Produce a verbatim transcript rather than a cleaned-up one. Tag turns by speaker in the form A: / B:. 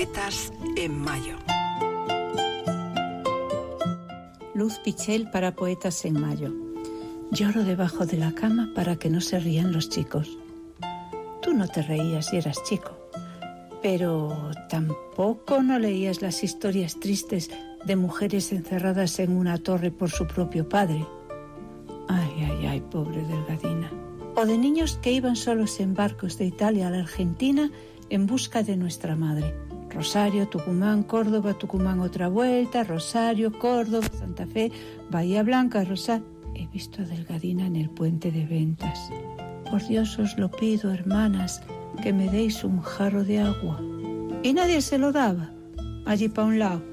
A: Poetas en Mayo.
B: Luz Pichel para Poetas en Mayo. Lloro debajo de la cama para que no se rían los chicos. Tú no te reías si eras chico, pero tampoco no leías las historias tristes de mujeres encerradas en una torre por su propio padre. Ay, ay, ay, pobre Delgadina. O de niños que iban solos en barcos de Italia a la Argentina en busca de nuestra madre. Rosario, Tucumán, Córdoba, Tucumán otra vuelta, Rosario, Córdoba, Santa Fe, Bahía Blanca, Rosario. He visto a Delgadina en el puente de Ventas. Por Dios os lo pido, hermanas, que me deis un jarro de agua. Y nadie se lo daba. Allí pa' un lado,